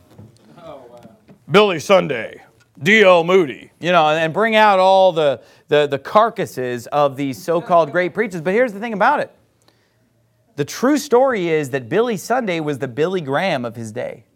Billy Sunday, D.L. Moody, you know, and bring out all the carcasses of these so-called great preachers. But here's the thing about it. The true story is that Billy Sunday was the Billy Graham of his day.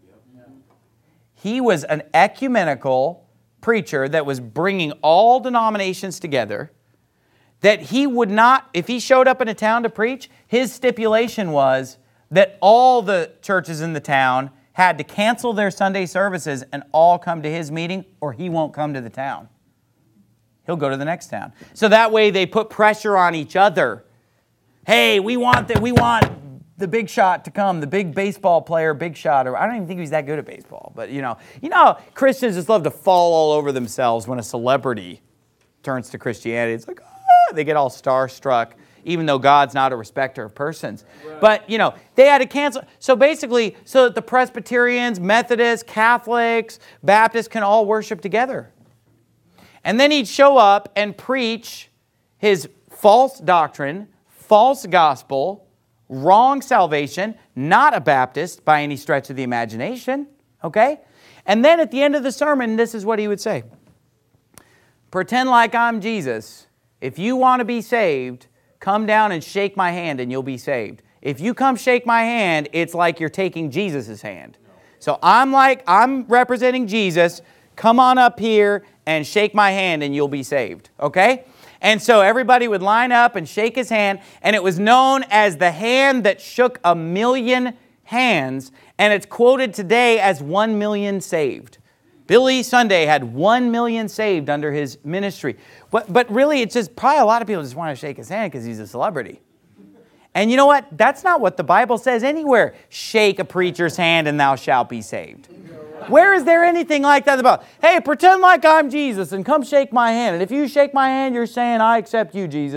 He was an ecumenical preacher that was bringing all denominations together, that he would not, if he showed up in a town to preach, his stipulation was that all the churches in the town had to cancel their Sunday services and all come to his meeting or he won't come to the town. He'll go to the next town. So that way they put pressure on each other. Hey, we want the big shot to come, the big baseball player, big shot. Or I don't even think he's that good at baseball. But you know, Christians just love to fall all over themselves when a celebrity turns to Christianity. It's like, oh, they get all starstruck, even though God's not a respecter of persons. Right. But, they had to cancel. So basically, so that the Presbyterians, Methodists, Catholics, Baptists can all worship together. And then he'd show up and preach his false doctrine, false gospel, wrong salvation, not a Baptist by any stretch of the imagination. Okay? And then at the end of the sermon, this is what he would say. Pretend like I'm Jesus. If you want to be saved, come down and shake my hand and you'll be saved. If you come shake my hand, it's like you're taking Jesus' hand. So I'm representing Jesus. Come on up here and shake my hand and you'll be saved. Okay? And so everybody would line up and shake his hand, and it was known as the hand that shook 1,000,000 hands, and it's quoted today as 1 million saved. Billy Sunday had 1 million saved under his ministry. But really, it's just probably a lot of people just want to shake his hand because he's a celebrity. And you know what? That's not what the Bible says anywhere. Shake a preacher's hand and thou shalt be saved. Where is there anything like that about? Hey, pretend like I'm Jesus and come shake my hand. And if you shake my hand, you're saying, I accept you, Jesus.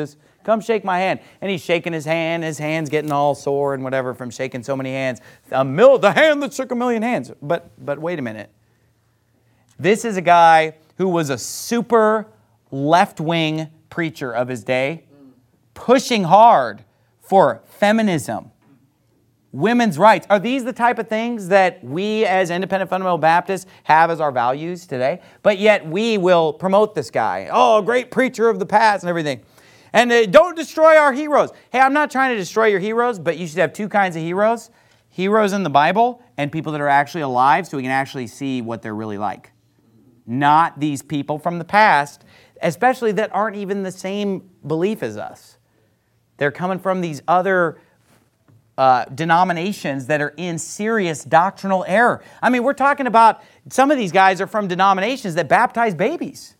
Come shake my hand. And he's shaking his hand. His hand's getting all sore and whatever from shaking so many hands. The hand that shook a million hands. But wait a minute. This is a guy who was a super left-wing preacher of his day, pushing hard for feminism, women's rights. Are these the type of things that we as independent fundamental Baptists have as our values today? But yet we will promote this guy. Oh, great preacher of the past and everything. And don't destroy our heroes. Hey, I'm not trying to destroy your heroes, but you should have two kinds of heroes. Heroes in the Bible and people that are actually alive so we can actually see what they're really like. Not these people from the past, especially that aren't even the same belief as us. They're coming from these other denominations that are in serious doctrinal error. I mean, we're talking about some of these guys are from denominations that baptize babies.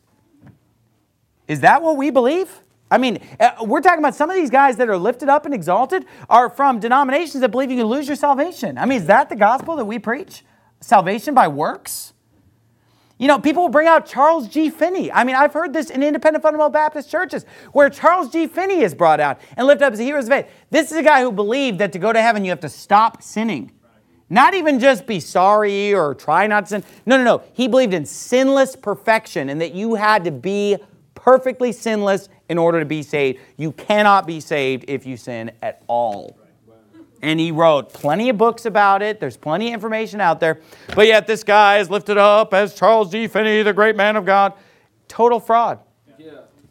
Is that what we believe? I mean, we're talking about some of these guys that are lifted up and exalted are from denominations that believe you can lose your salvation. I mean, is that the gospel that we preach? Salvation by works? You know, people will bring out Charles G. Finney. I mean, I've heard this in independent fundamental Baptist churches where Charles G. Finney is brought out and lifted up as a hero of faith. This is a guy who believed that to go to heaven you have to stop sinning. Not even just be sorry or try not to sin. No. He believed in sinless perfection and that you had to be perfectly sinless in order to be saved. You cannot be saved if you sin at all. And he wrote plenty of books about it. There's plenty of information out there. But yet this guy is lifted up as Charles G. Finney, the great man of God. Total fraud. Yeah.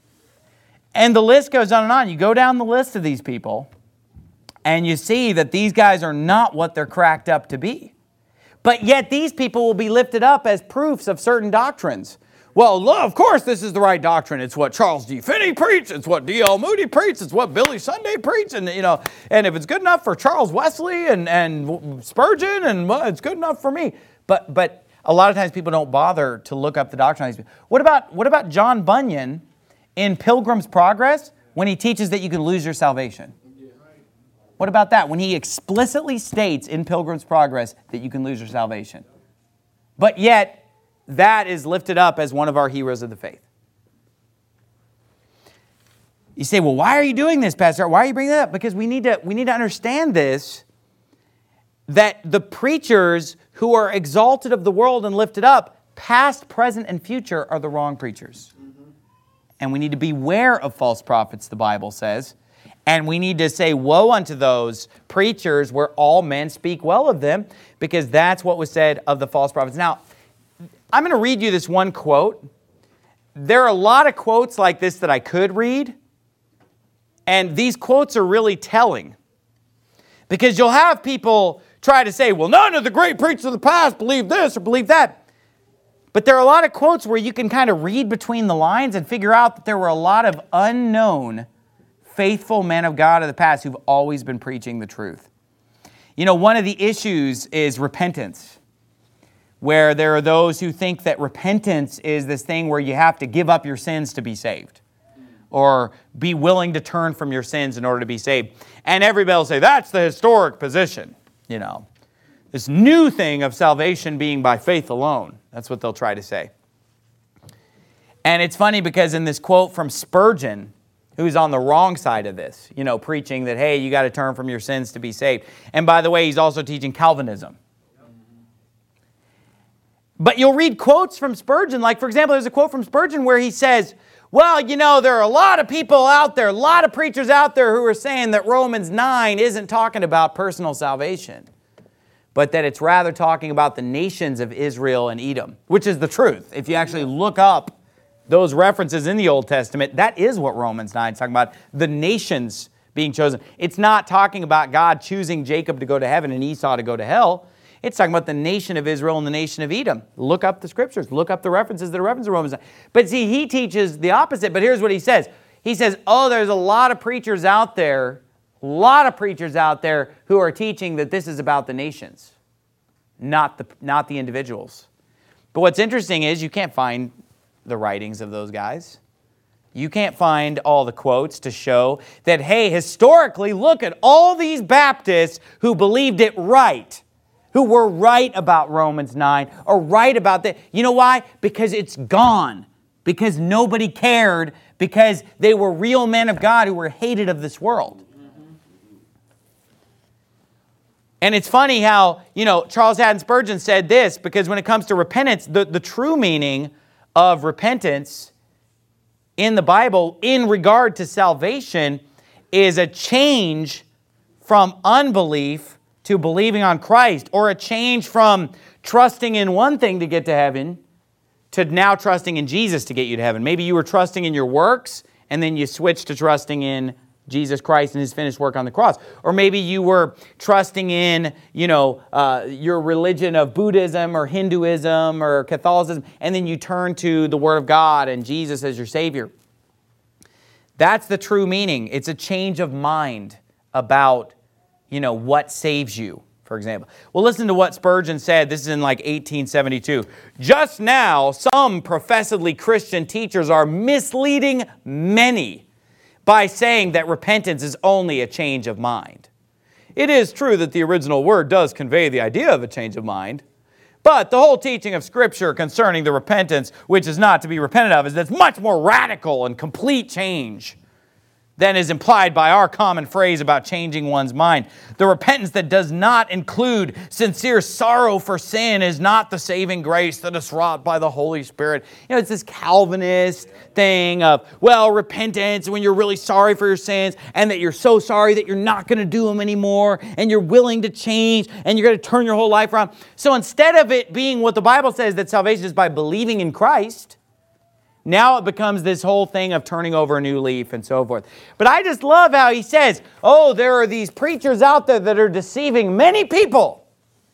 And the list goes on and on. You go down the list of these people, and you see that these guys are not what they're cracked up to be. But yet these people will be lifted up as proofs of certain doctrines. Well, of course this is the right doctrine. It's what Charles G. Finney preached. It's what D.L. Moody preached. It's what Billy Sunday preached. And, and if it's good enough for Charles Wesley and Spurgeon, and it's good enough for me. But a lot of times people don't bother to look up the doctrine. What about John Bunyan in Pilgrim's Progress when he teaches that you can lose your salvation? What about that? When he explicitly states in Pilgrim's Progress that you can lose your salvation. But yet, that is lifted up as one of our heroes of the faith. You say, well, why are you doing this, Pastor? Why are you bringing that up? Because we need to understand this, that the preachers who are exalted of the world and lifted up, past, present, and future, are the wrong preachers. Mm-hmm. And we need to beware of false prophets, the Bible says. And we need to say, woe unto those preachers where all men speak well of them, because that's what was said of the false prophets. Now, I'm going to read you this one quote. There are a lot of quotes like this that I could read, and these quotes are really telling. Because you'll have people try to say, well, none of the great preachers of the past believed this or believed that. But there are a lot of quotes where you can kind of read between the lines and figure out that there were a lot of unknown, faithful men of God of the past who've always been preaching the truth. You know, one of the issues is repentance, where there are those who think that repentance is this thing where you have to give up your sins to be saved, or be willing to turn from your sins in order to be saved. And everybody will say, that's the historic position, this new thing of salvation being by faith alone. That's what they'll try to say. And it's funny because in this quote from Spurgeon, who's on the wrong side of this, preaching that, hey, you got to turn from your sins to be saved. And by the way, he's also teaching Calvinism. But you'll read quotes from Spurgeon, like, for example, there's a quote from Spurgeon where he says, well, there are a lot of people out there, a lot of preachers out there who are saying that Romans 9 isn't talking about personal salvation, but that it's rather talking about the nations of Israel and Edom, which is the truth. If you actually look up those references in the Old Testament, that is what Romans 9 is talking about, the nations being chosen. It's not talking about God choosing Jacob to go to heaven and Esau to go to hell. It's talking about the nation of Israel and the nation of Edom. Look up the scriptures. Look up the references that are referenced in Romans 9. But see, he teaches the opposite. But here's what he says. He says, there's a lot of preachers out there who are teaching that this is about the nations, not the individuals. But what's interesting is you can't find the writings of those guys. You can't find all the quotes to show that, hey, historically, look at all these Baptists who believed it right, who were right about Romans 9 or right about that. You know why? Because it's gone. because nobody cared, because they were real men of God who were hated of this world. And it's funny how, Charles Haddon Spurgeon said this, because when it comes to repentance, the true meaning of repentance in the Bible in regard to salvation is a change from unbelief to believing on Christ, or a change from trusting in one thing to get to heaven to now trusting in Jesus to get you to heaven. Maybe you were trusting in your works, and then you switched to trusting in Jesus Christ and His finished work on the cross. Or maybe you were trusting in, your religion of Buddhism or Hinduism or Catholicism, and then you turn to the Word of God and Jesus as your Savior. That's the true meaning. It's a change of mind about, what saves you, for example. Well, listen to what Spurgeon said. This is in 1872. Just now, some professedly Christian teachers are misleading many by saying that repentance is only a change of mind. It is true that the original word does convey the idea of a change of mind, but the whole teaching of Scripture concerning the repentance, which is not to be repented of, is that it's much more radical and complete change than is implied by our common phrase about changing one's mind. The repentance that does not include sincere sorrow for sin is not the saving grace that is wrought by the Holy Spirit. It's this Calvinist thing of, repentance when you're really sorry for your sins, and that you're so sorry that you're not going to do them anymore, and you're willing to change, and you're going to turn your whole life around. So instead of it being what the Bible says, that salvation is by believing in Christ, now it becomes this whole thing of turning over a new leaf and so forth. But I just love how he says, there are these preachers out there that are deceiving many people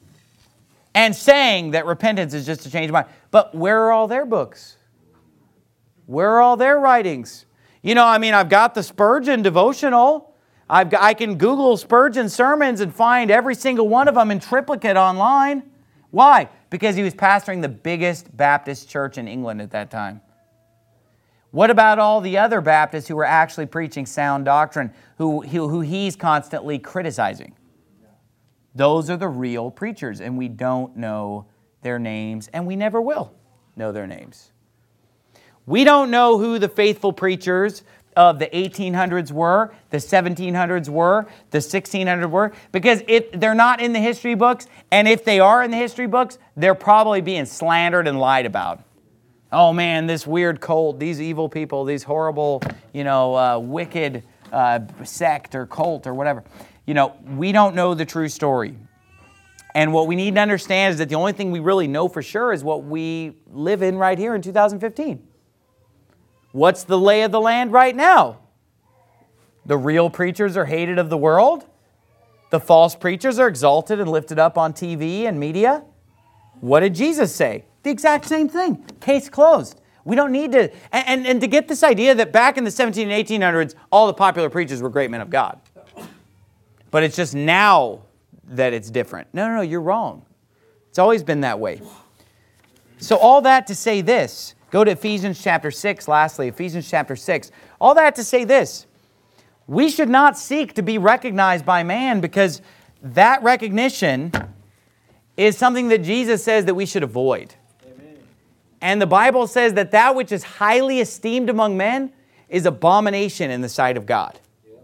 and saying that repentance is just a change of mind. But where are all their books? Where are all their writings? I've got the Spurgeon devotional. I can Google Spurgeon sermons and find every single one of them in triplicate online. Why? Because he was pastoring the biggest Baptist church in England at that time. What about all the other Baptists who were actually preaching sound doctrine, who he's constantly criticizing? Those are the real preachers, and we don't know their names, and we never will know their names. We don't know who the faithful preachers of the 1800s were, the 1700s were, the 1600s were, because they're not in the history books, and if they are in the history books, they're probably being slandered and lied about. Oh man, this weird cult, these evil people, these horrible, wicked sect or cult or whatever. We don't know the true story. And what we need to understand is that the only thing we really know for sure is what we live in right here in 2015. What's the lay of the land right now? The real preachers are hated of the world. The false preachers are exalted and lifted up on TV and media. What did Jesus say? The exact same thing. Case closed. We don't need to... And to get this idea that back in the 17 and 1800s, all the popular preachers were great men of God. But it's just now that it's different. No, you're wrong. It's always been that way. So all that to say this. Go to Ephesians chapter 6, lastly. Ephesians chapter 6. All that to say this. We should not seek to be recognized by man, because that recognition is something that Jesus says that we should avoid. And the Bible says that that which is highly esteemed among men is abomination in the sight of God.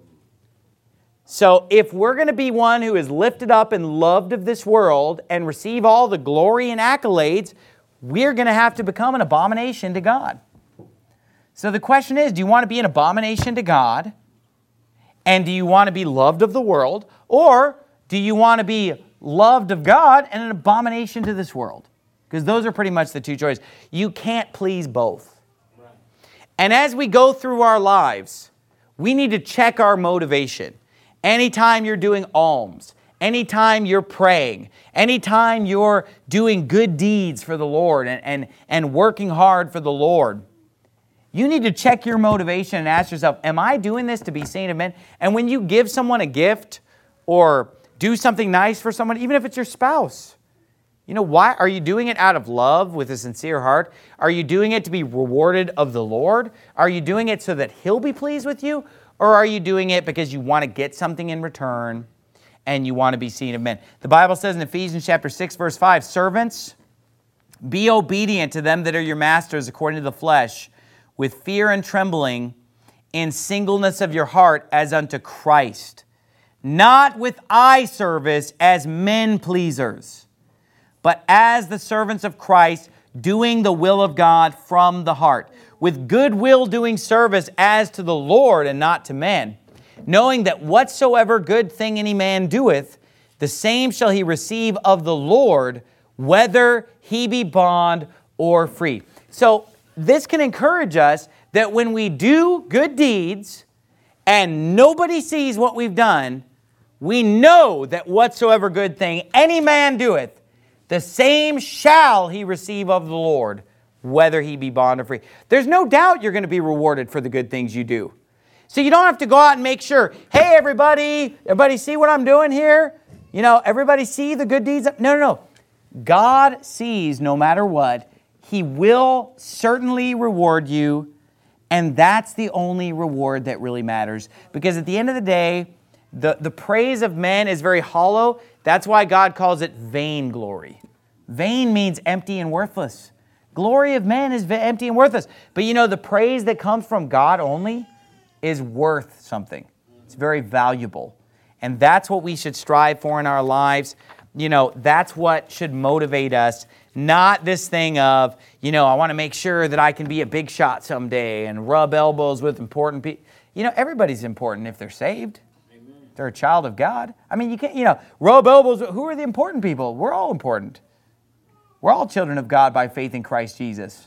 So if we're going to be one who is lifted up and loved of this world and receive all the glory and accolades, we're going to have to become an abomination to God. So the question is, do you want to be an abomination to God? And do you want to be loved of the world? Or do you want to be loved of God and an abomination to this world? Because those are pretty much the two choices. You can't please both. Right. And as we go through our lives, we need to check our motivation. Anytime you're doing alms, anytime you're praying, anytime you're doing good deeds for the Lord and working hard for the Lord, you need to check your motivation and ask yourself, am I doing this to be seen of men? And when you give someone a gift or do something nice for someone, even if it's your spouse, why? Are you doing it out of love with a sincere heart? Are you doing it to be rewarded of the Lord? Are you doing it so that He'll be pleased with you? Or are you doing it because you want to get something in return and you want to be seen of men? The Bible says in Ephesians chapter 6, verse 5, servants, Be obedient to them that are your masters according to the flesh, with fear and trembling, in singleness of your heart as unto Christ, not with eye service as men pleasers, but as the servants of Christ, doing the will of God from the heart, with good will doing service as to the Lord and not to men, knowing that whatsoever good thing any man doeth, the same shall he receive of the Lord, whether he be bond or free. So this can encourage us that when we do good deeds and nobody sees what we've done, we know that whatsoever good thing any man doeth, the same shall he receive of the Lord, whether he be bond or free. There's no doubt you're going to be rewarded for the good things you do. So you don't have to go out and make sure, hey, everybody see what I'm doing here? You know, everybody see the good deeds? No. God sees no matter what. He will certainly reward you, and that's the only reward that really matters. Because at the end of the day, the praise of men is very hollow. That's why God calls it vainglory. Vain means empty and worthless. Glory of men is empty and worthless. But you know, the praise that comes from God only is worth something. It's very valuable. And that's what we should strive for in our lives. You know, that's what should motivate us, not this thing of, you know, I want to make sure that I can be a big shot someday and rub elbows with important people. You know, everybody's important if they're saved. Amen. If they're a child of God. I mean, you can't, you know, rub elbows. Who are the important people? We're all important. We're all children of God by faith in Christ Jesus.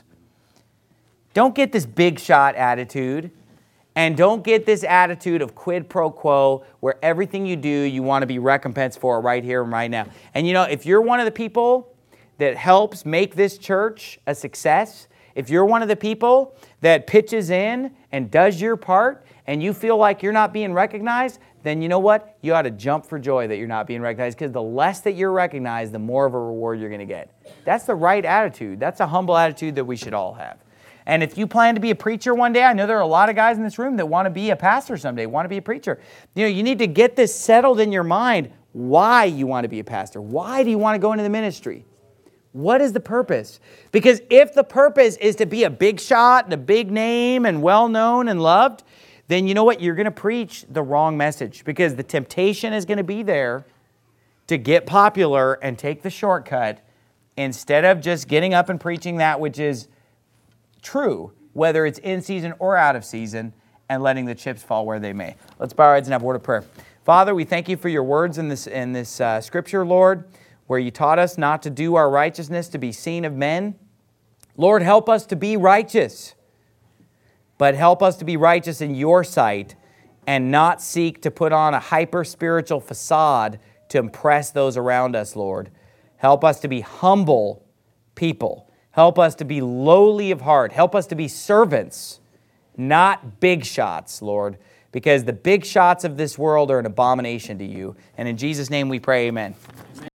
Don't get this big shot attitude. And don't get this attitude of quid pro quo where everything you do, you want to be recompensed for right here and right now. And you know, if you're one of the people that helps make this church a success, if you're one of the people that pitches in and does your part and you feel like you're not being recognized, then you know what? You ought to jump for joy that you're not being recognized, because the less that you're recognized, the more of a reward you're going to get. That's the right attitude. That's a humble attitude that we should all have. And if you plan to be a preacher one day, I know there are a lot of guys in this room that want to be a pastor someday, want to be a preacher. You know, you need to get this settled in your mind, why you want to be a pastor. Why do you want to go into the ministry? What is the purpose? Because if the purpose is to be a big shot and a big name and well-known and loved, then you know what? You're going to preach the wrong message, because the temptation is going to be there to get popular and take the shortcut instead of just getting up and preaching that which is true, whether it's in season or out of season, and letting the chips fall where they may. Let's bow our heads and have a word of prayer. Father, we thank you for your words in this scripture, Lord, where you taught us not to do our righteousness to be seen of men. Lord, help us to be righteous, but help us to be righteous in your sight and not seek to put on a hyper-spiritual facade to impress those around us, Lord. Help us to be humble people. Help us to be lowly of heart. Help us to be servants, not big shots, Lord, because the big shots of this world are an abomination to you. And in Jesus' name we pray, amen.